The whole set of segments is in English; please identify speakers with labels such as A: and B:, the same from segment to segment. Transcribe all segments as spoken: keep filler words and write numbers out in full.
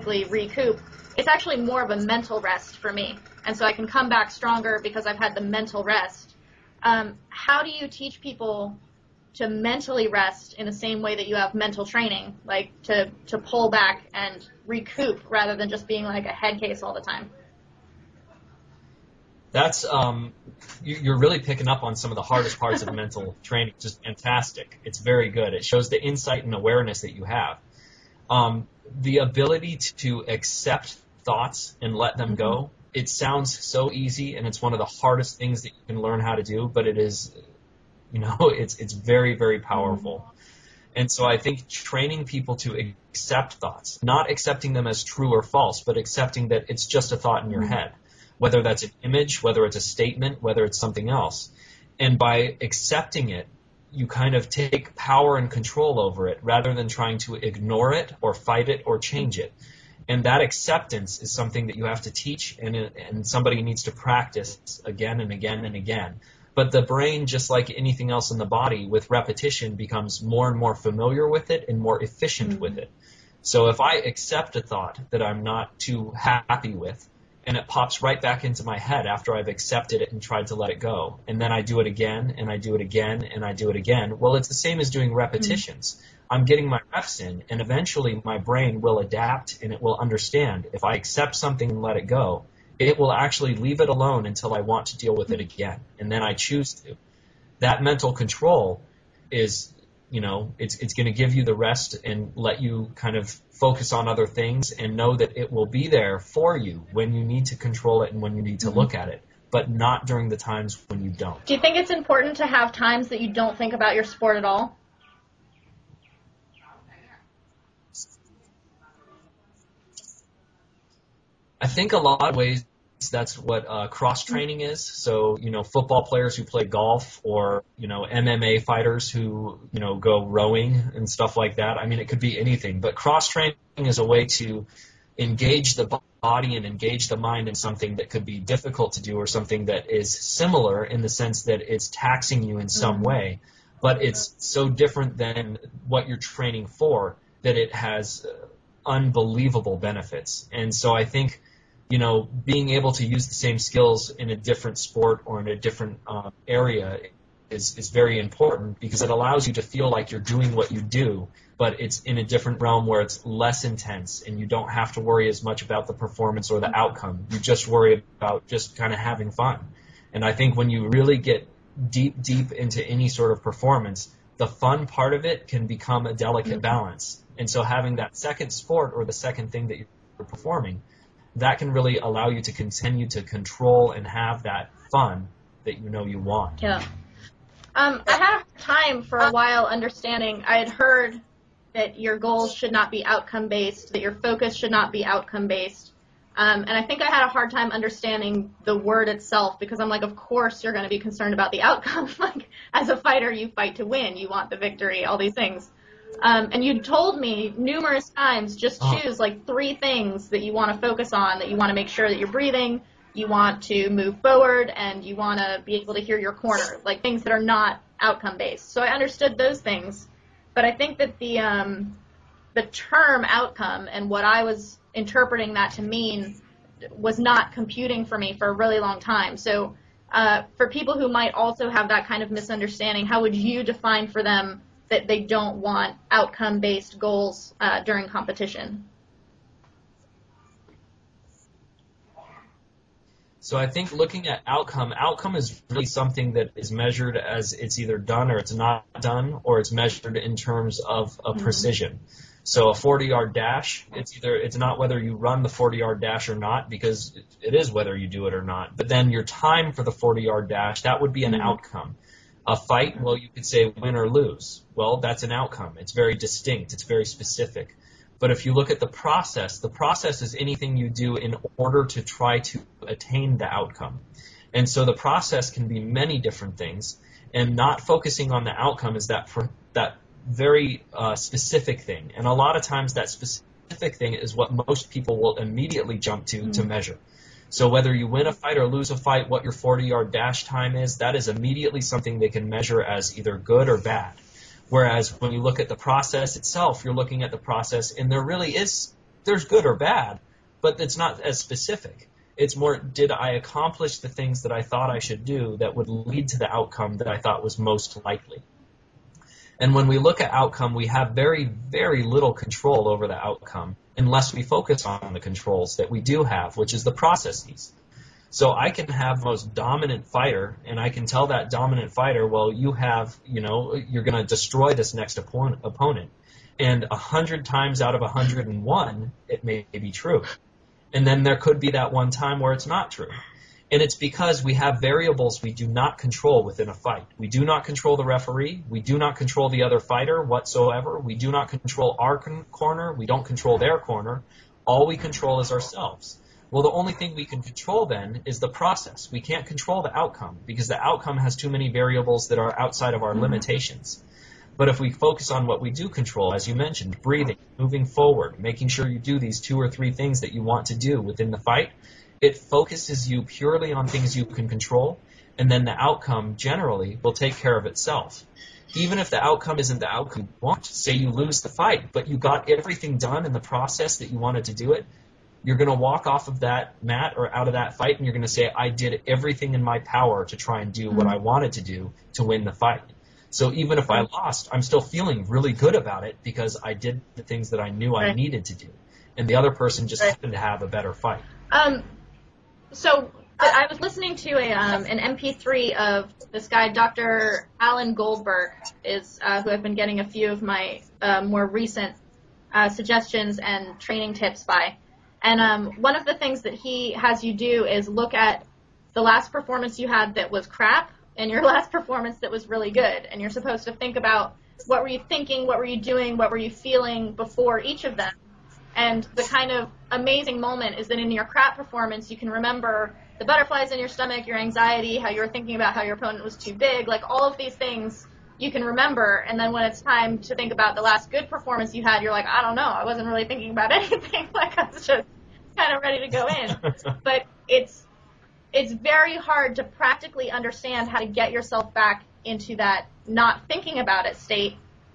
A: quickly recoup. It's actually more of a mental rest for me. And so I can come back stronger because I've had the mental rest. Um, how do you teach people to mentally rest in the same way that you have mental training, like to, to pull back and recoup rather than just being like a head case all the time?
B: That's, um, you, you're really picking up on some of the hardest parts of mental training. Just fantastic. It's very good. It shows the insight and awareness that you have. Um, the ability to accept thoughts and let them go. It sounds so easy, and it's one of the hardest things that you can learn how to do, but it is, you know, it's, it's very, very powerful. And so I think training people to accept thoughts, not accepting them as true or false, but accepting that it's just a thought in your head. Whether that's an image, whether it's a statement, whether it's something else. And by accepting it, you kind of take power and control over it rather than trying to ignore it or fight it or change it. And that acceptance is something that you have to teach and, and somebody needs to practice again and again and again. But the brain, just like anything else in the body, with repetition becomes more and more familiar with it and more efficient mm-hmm. with it. So if I accept a thought that I'm not too happy with, and it pops right back into my head after I've accepted it and tried to let it go. And then I do it again, and I do it again, and I do it again. Well, it's the same as doing repetitions. Mm-hmm. I'm getting my reps in, and eventually my brain will adapt, and it will understand. If I accept something and let it go, it will actually leave it alone until I want to deal with it again, and then I choose to. That mental control is, you know, it's it's going to give you the rest and let you kind of focus on other things and know that it will be there for you when you need to control it and when you need to mm-hmm. look at it, but not during the times when you don't.
A: Do you think it's important to have times that you don't think about your sport at all?
B: I think a lot of ways that's what uh, cross-training is. So, you know, football players who play golf or, you know, M M A fighters who, you know, go rowing and stuff like that. I mean, it could be anything. But cross-training is a way to engage the body and engage the mind in something that could be difficult to do or something that is similar in the sense that it's taxing you in some way. But it's so different than what you're training for that it has unbelievable benefits. And so I think, you know, being able to use the same skills in a different sport or in a different uh, area is, is very important because it allows you to feel like you're doing what you do, but it's in a different realm where it's less intense and you don't have to worry as much about the performance or the outcome. You just worry about just kind of having fun. And I think when you really get deep, deep into any sort of performance, the fun part of it can become a delicate balance. And so having that second sport or the second thing that you're performing, that can really allow you to continue to control and have that fun that you know you want.
A: Yeah. Um, I had a time for a while understanding, I had heard that your goals should not be outcome-based, that your focus should not be outcome-based. Um, and I think I had a hard time understanding the word itself because I'm like, of course you're going to be concerned about the outcome. Like, as a fighter, you fight to win. You want the victory, all these things. Um, and you told me numerous times, just choose like three things that you want to focus on, that you want to make sure that you're breathing, you want to move forward, and you want to be able to hear your corner, like things that are not outcome-based. So I understood those things, but I think that the um, the term outcome and what I was interpreting that to mean was not computing for me for a really long time. So uh, for people who might also have that kind of misunderstanding, how would you define for them that they don't want outcome-based goals uh, during competition?
B: So I think looking at outcome, outcome is really something that is measured as it's either done or it's not done, or it's measured in terms of a mm-hmm. precision. So a forty-yard dash, it's either it's not whether you run the forty-yard dash or not, because it is whether you do it or not. But then your time for the forty-yard dash, that would be an mm-hmm. outcome. A fight, well, you could say win or lose. Well, that's an outcome. It's very distinct. It's very specific. But if you look at the process, the process is anything you do in order to try to attain the outcome. And so the process can be many different things, and not focusing on the outcome is that for that very uh, specific thing. And a lot of times that specific thing is what most people will immediately jump to mm-hmm. to measure. So whether you win a fight or lose a fight, what your forty-yard dash time is, that is immediately something they can measure as either good or bad. Whereas when you look at the process itself, you're looking at the process, and there really is there's good or bad, but it's not as specific. It's more, did I accomplish the things that I thought I should do that would lead to the outcome that I thought was most likely? And when we look at outcome, we have very, very little control over the outcome unless we focus on the controls that we do have, which is the processes. So I can have the most dominant fighter, and I can tell that dominant fighter, well, you have, you know, you're going to destroy this next opponent. And a hundred times out of a hundred and one, it may be true. And then there could be that one time where it's not true. And it's because we have variables we do not control within a fight. We do not control the referee. We do not control the other fighter whatsoever. We do not control our con- corner. We don't control their corner. All we control is ourselves. Well, the only thing we can control then is the process. We can't control the outcome because the outcome has too many variables that are outside of our mm-hmm. limitations. But if we focus on what we do control, as you mentioned, breathing, moving forward, making sure you do these two or three things that you want to do within the fight, it focuses you purely on things you can control, and then the outcome generally will take care of itself. Even if the outcome isn't the outcome you want, say you lose the fight, but you got everything done in the process that you wanted to do it, you're going to walk off of that mat or out of that fight, and you're going to say, I did everything in my power to try and do what I wanted to do to win the fight. So even if I lost, I'm still feeling really good about it because I did the things that I knew I
A: right.
B: needed to do. And the other person just
A: right.
B: happened to have a better fight.
A: Um, so I was listening to a um, an M P three of this guy, Doctor Alan Goldberg, is uh, who I've been getting a few of my uh, more recent uh, suggestions and training tips by. And um, one of the things that he has you do is look at the last performance you had that was crap and your last performance that was really good. And you're supposed to think about what were you thinking, what were you doing, what were you feeling before each of them. And the kind of amazing moment is that in your crap performance, you can remember the butterflies in your stomach, your anxiety, how you were thinking about how your opponent was too big, like all of these things you can remember. And then when it's time to think about the last good performance you had, you're like, I don't know, I wasn't really thinking about anything. Like I was just kind of ready to go in. But it's it's very hard to practically understand how to get yourself back into that not thinking about it state.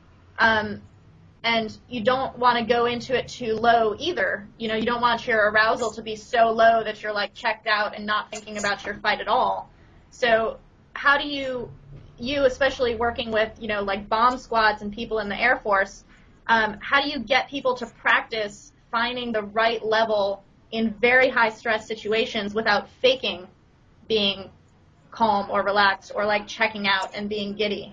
A: Um, and you don't want to go into it too low either. You know, you don't want your arousal to be so low that you're like checked out and not thinking about your fight at all. So how do you, you especially working with, you know, like bomb squads and people in the Air Force, um, how do you get people to practice finding the right level in very high stress situations without faking being calm or relaxed or like checking out and being giddy?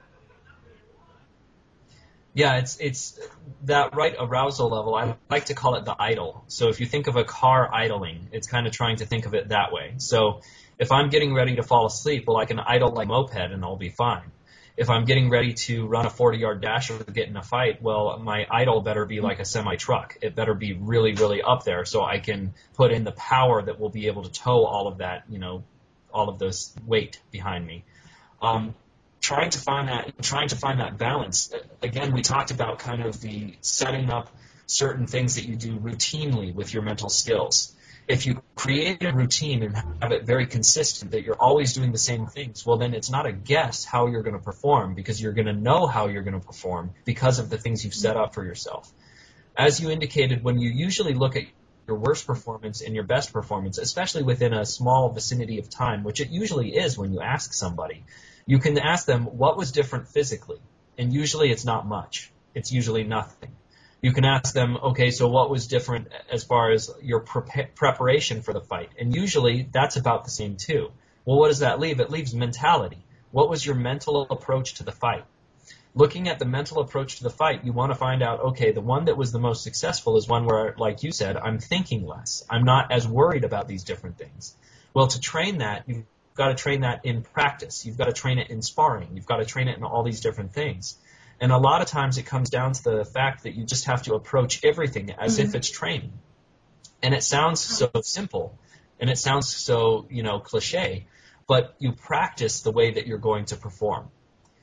B: Yeah, it's it's that right arousal level. I like to call it the idle. So if you think of a car idling, it's kind of trying to think of it that way. So if I'm getting ready to fall asleep, well, I can idle like a moped and I'll be fine. If I'm getting ready to run a forty-yard dash or get in a fight, well, my idle better be like a semi-truck. It better be really, really up there so I can put in the power that will be able to tow all of that, you know, all of this weight behind me. Um, trying to find that, trying to find that balance. Again, we talked about kind of the setting up certain things that you do routinely with your mental skills. If you create a routine and have it very consistent, that you're always doing the same things, well, then it's not a guess how you're going to perform because you're going to know how you're going to perform because of the things you've set up for yourself. As you indicated, when you usually look at your worst performance and your best performance, especially within a small vicinity of time, which it usually is when you ask somebody, you can ask them what was different physically, and usually it's not much. It's usually nothing. You can ask them, okay, so what was different as far as your pre- preparation for the fight? And usually that's about the same too. Well, what does that leave? It leaves mentality. What was your mental approach to the fight? Looking at the mental approach to the fight, you want to find out, okay, the one that was the most successful is one where, like you said, I'm thinking less. I'm not as worried about these different things. Well, to train that, you've got to train that in practice. You've got to train it in sparring. You've got to train it in all these different things. And a lot of times it comes down to the fact that you just have to approach everything as mm-hmm. if it's training. And it sounds so simple, and it sounds so, you know, cliche, but you practice the way that you're going to perform.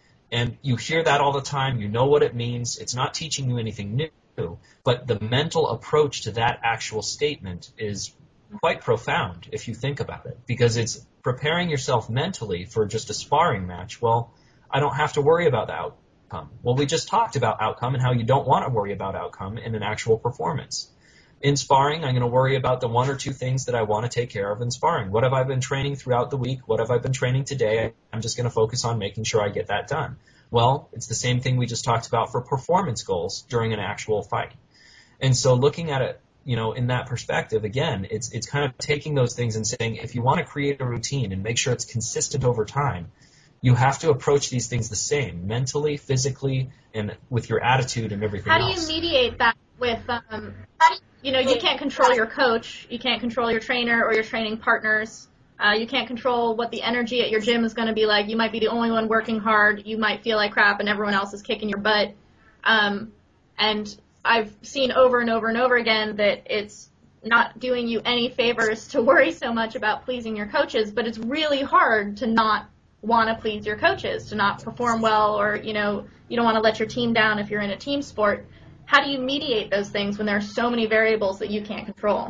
B: And you hear that all the time. You know what it means. It's not teaching you anything new, but the mental approach to that actual statement is quite profound if you think about it, because it's preparing yourself mentally for just a sparring match. Well, I don't have to worry about the outcome. Well, we just talked about outcome and how you don't want to worry about outcome in an actual performance. In sparring, I'm going to worry about the one or two things that I want to take care of in sparring. What have I been training throughout the week? What have I been training today? I'm just going to focus on making sure I get that done. Well, it's the same thing we just talked about for performance goals during an actual fight. And so looking at it, you know, in that perspective, again, it's it's kind of taking those things and saying, if you want to create a routine and make sure it's consistent over time, you have to approach these things the same, mentally, physically, and with your attitude and everything
A: else. How do
B: else.
A: you mediate that with, um, you know, you can't control your coach, you can't control your trainer or your training partners, uh, you can't control what the energy at your gym is going to be like. You might be the only one working hard, you might feel like crap, and everyone else is kicking your butt. Um, and I've seen over and over and over again that it's not doing you any favors to worry so much about pleasing your coaches, but it's really hard to not want to please your coaches, to not perform well, or, you know, you don't want to let your team down if you're in a team sport. How do you mediate those things when there are so many variables that you can't control?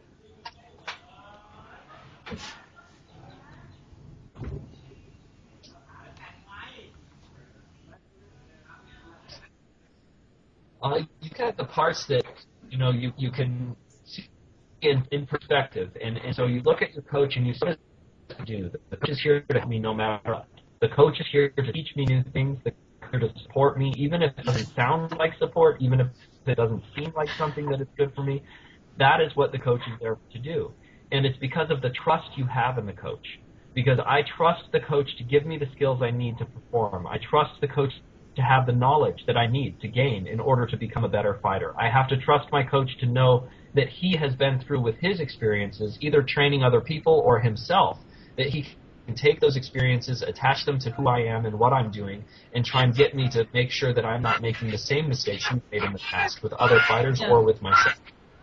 B: Uh, you got the parts that, you know, you, you can see in, in perspective. And, and so you look at your coach and you say, what to do. The coach is here to help me no matter what. The coach is here to teach me new things. The coach is here to support me, even if it doesn't sound like support, even if it doesn't seem like something that is good for me. That is what the coach is there to do. And it's because of the trust you have in the coach. Because I trust the coach to give me the skills I need to perform. I trust the coach to have the knowledge that I need to gain in order to become a better fighter. I have to trust my coach to know that he has been through with his experiences, either training other people or himself, that he can take those experiences, attach them to who I am and what I'm doing, and try and get me to make sure that I'm not making the same mistakes he made in the past with other fighters or with myself.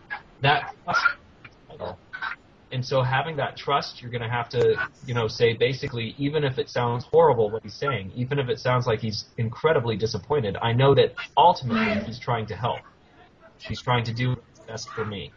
B: That trust. And so having that trust, you're going to have to, you know, say basically, even if it sounds horrible what he's saying, even if it sounds like he's incredibly disappointed, I know that ultimately he's trying to help. He's trying to do what's best for me.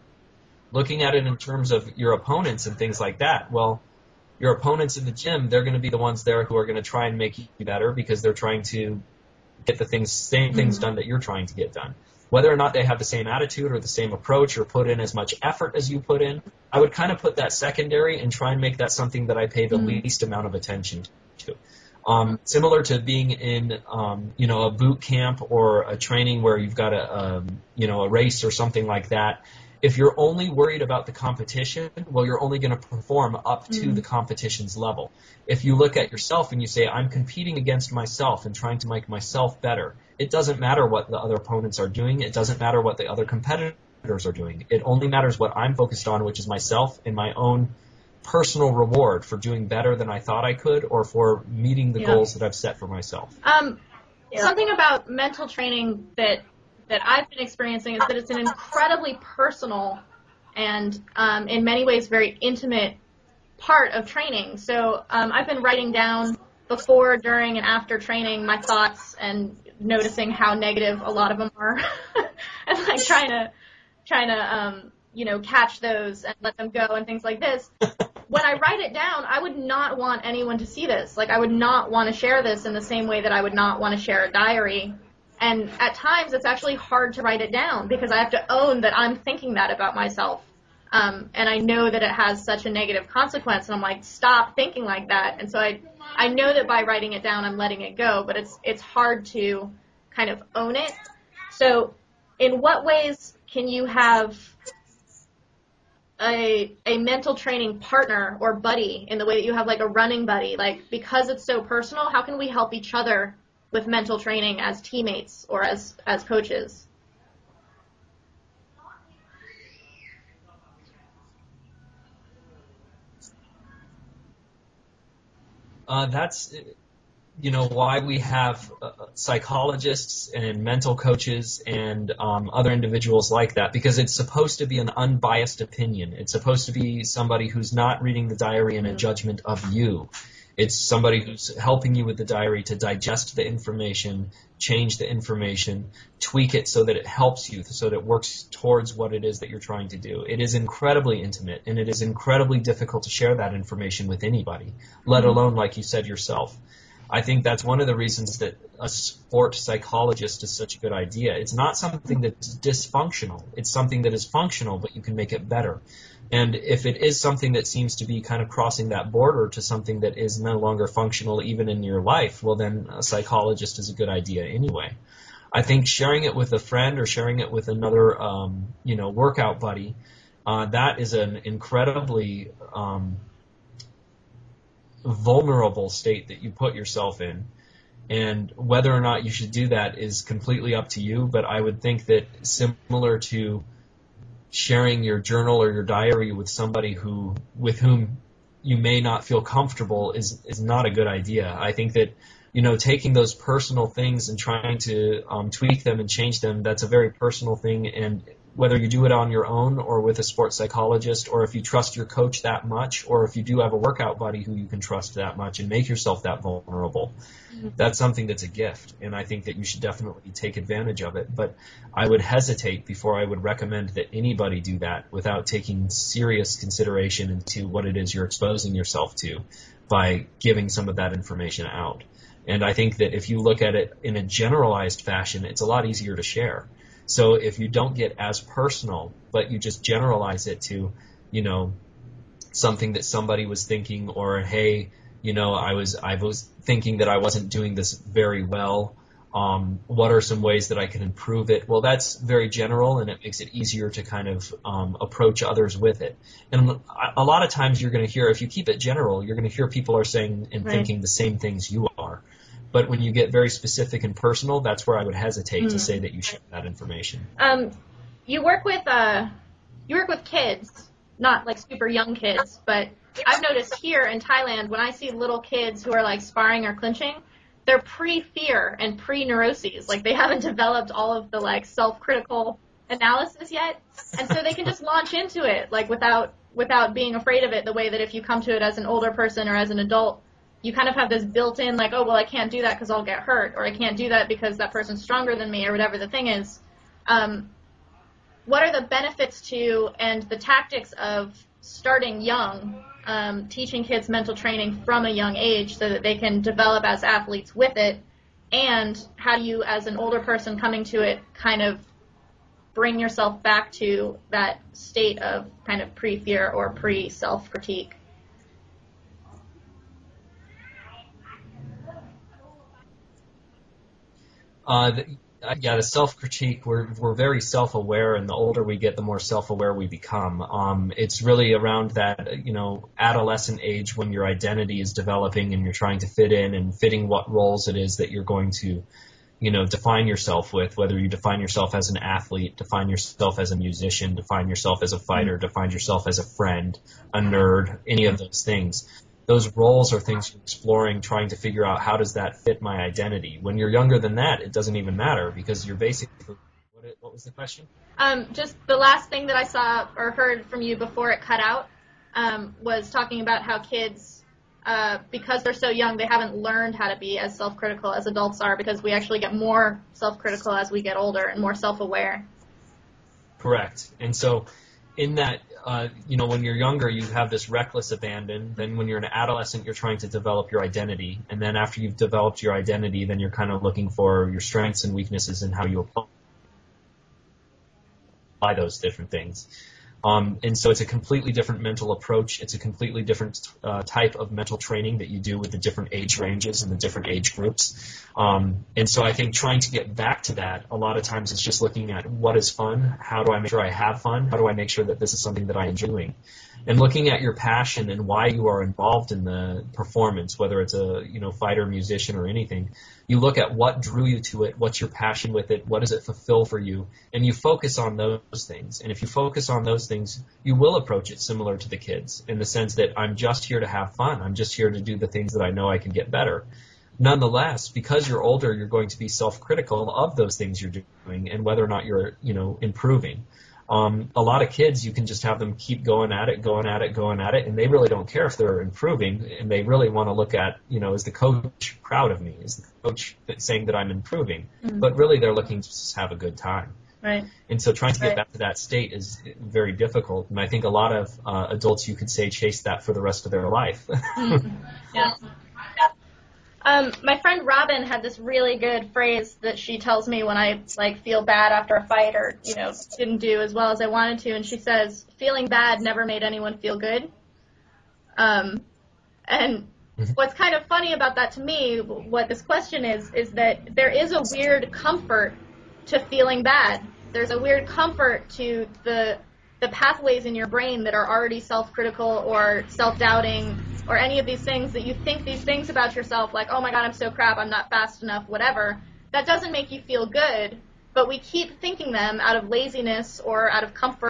B: Looking at it in terms of your opponents and things like that, well, your opponents in the gym, they're going to be the ones there who are going to try and make you better because they're trying to get the things, same things done that you're trying to get done. Whether or not they have the same attitude or the same approach or put in as much effort as you put in, I would kind of put that secondary and try and make that something that I pay the mm-hmm. least amount of attention to. Um, similar to being in, um, you know, a boot camp or a training where you've got a, um, you know, a race or something like that. If you're only worried about the competition, well, you're only going to perform up to mm-hmm. the competition's level. If you look at yourself and you say, I'm competing against myself and trying to make myself better, it doesn't matter what the other opponents are doing. It doesn't matter what the other competitors are doing. It only matters what I'm focused on, which is myself and my own personal reward for doing better than I thought I could or for meeting the yeah. goals that I've set for myself.
A: Um, yeah. Something about mental training that that I've been experiencing is that it's an incredibly personal and um, in many ways very intimate part of training. So um, I've been writing down before, during, and after training my thoughts and noticing how negative a lot of them are and like trying to trying to um, you know, catch those and let them go and things like this. When I write it down, I would not want anyone to see this. Like I would not want to share this in the same way that I would not want to share a diary. And at times, it's actually hard to write it down because I have to own that I'm thinking that about myself. Um, and I know that it has such a negative consequence. And I'm like, stop thinking like that. And so I, I know that by writing it down, I'm letting it go. But it's, it's hard to kind of own it. So in what ways can you have a, a mental training partner or buddy in the way that you have like a running buddy? Like, because it's so personal, how can we help each other with mental training as teammates or as, as coaches?
B: Uh, that's, you know, why we have uh, psychologists and mental coaches and um, other individuals like that, because it's supposed to be an unbiased opinion. It's supposed to be somebody who's not reading the diary in a judgment of you. It's somebody who's helping you with the diary to digest the information, change the information, tweak it so that it helps you, so that it works towards what it is that you're trying to do. It is incredibly intimate, and it is incredibly difficult to share that information with anybody, let alone, like you said yourself. I think that's one of the reasons that a sport psychologist is such a good idea. It's not something that's dysfunctional. It's something that is functional, but you can make it better. And if it is something that seems to be kind of crossing that border to something that is no longer functional even in your life, well, then a psychologist is a good idea anyway. I think sharing it with a friend or sharing it with another, um, you know, workout buddy, uh, that is an incredibly um, vulnerable state that you put yourself in. And whether or not you should do that is completely up to you, but I would think that similar to sharing your journal or your diary with somebody who with whom you may not feel comfortable is is not a good idea. I think that, you know, taking those personal things and trying to um, tweak them and change them, that's a very personal thing. And whether you do it on your own or with a sports psychologist, or if you trust your coach that much, or if you do have a workout buddy who you can trust that much and make yourself that vulnerable, mm-hmm. that's something that's a gift. And I think that you should definitely take advantage of it. But I would hesitate before I would recommend that anybody do that without taking serious consideration into what it is you're exposing yourself to by giving some of that information out. And I think that if you look at it in a generalized fashion, it's a lot easier to share. So if you don't get as personal, but you just generalize it to, you know, something that somebody was thinking, or, hey, you know, I was I was thinking that I wasn't doing this very well. Um, what are some ways that I can improve it? Well, that's very general, and it makes it easier to kind of um, approach others with it. And a lot of times you're going to hear, if you keep it general, you're going to hear people are saying and right. thinking the same things you are. But when you get very specific and personal, that's where I would hesitate mm. to say that you share that information.
A: Um, you work with uh, you work with kids, not like super young kids, but I've noticed here in Thailand when I see little kids who are like sparring or clinching, they're pre-fear and pre-neuroses. Like they haven't developed all of the like self-critical analysis yet, and so they can just launch into it like without without being afraid of it. The way that if you come to it as an older person or as an adult, you kind of have this built-in, like, oh, well, I can't do that because I'll get hurt, or I can't do that because that person's stronger than me, or whatever the thing is. Um, what are the benefits to and the tactics of starting young, um, teaching kids mental training from a young age so that they can develop as athletes with it, and how do you, as an older person coming to it, kind of bring yourself back to that state of kind of pre-fear or pre-self-critique?
B: Uh, the, yeah, the self-critique, we're, we're very self-aware, and the older we get, the more self-aware we become. Um, it's really around that, you know, adolescent age when your identity is developing and you're trying to fit in and fitting what roles it is that you're going to, you know, define yourself with, whether you define yourself as an athlete, define yourself as a musician, define yourself as a fighter, define yourself as a friend, a nerd, any of those things. Those roles are things you're exploring, trying to figure out how does that fit my identity. When you're younger than that, it doesn't even matter because you're basically, what, it, what was the question?
A: Um, just the last thing that I saw or heard from you before it cut out um, was talking about how kids, uh, because they're so young, they haven't learned how to be as self-critical as adults are, because we actually get more self-critical as we get older and more self-aware.
B: Correct. And so in that, uh, you know, when you're younger, you have this reckless abandon. Then when you're an adolescent, you're trying to develop your identity. And then after you've developed your identity, then you're kind of looking for your strengths and weaknesses and how you apply those different things. Um, and so it's a completely different mental approach. It's a completely different uh, type of mental training that you do with the different age ranges and the different age groups. Um, and so I think trying to get back to that, a lot of times it's just looking at what is fun, how do I make sure I have fun, how do I make sure that this is something that I enjoy doing, and looking at your passion and why you are involved in the performance, whether it's a you know fighter, musician, or anything. You look at what drew you to it, what's your passion with it, what does it fulfill for you, and you focus on those things. And if you focus on those things, you will approach it similar to the kids in the sense that I'm just here to have fun. I'm just here to do the things that I know I can get better. Nonetheless, because you're older, you're going to be self-critical of those things you're doing and whether or not you're, you know, improving. Um, a lot of kids, you can just have them keep going at it, going at it, going at it, and they really don't care if they're improving, and they really want to look at, you know, is the coach proud of me? Is the coach saying that I'm improving? Mm-hmm. But really they're looking to just have a good time.
A: Right.
B: And so trying to get
A: right.
B: back to that state is very difficult, and I think a lot of uh, adults, you could say, chase that for the rest of their life.
A: mm-hmm. Yeah. Um, my friend Robin had this really good phrase that she tells me when I like feel bad after a fight or, you know, didn't do as well as I wanted to, and she says, feeling bad never made anyone feel good. Um, and what's kind of funny about that to me, what this question is, is that there is a weird comfort to feeling bad. There's a weird comfort to the the pathways in your brain that are already self-critical or self-doubting or any of these things that you think these things about yourself, like, oh my God, I'm so crap, I'm not fast enough, whatever. That doesn't make you feel good, but we keep thinking them out of laziness or out of comfort.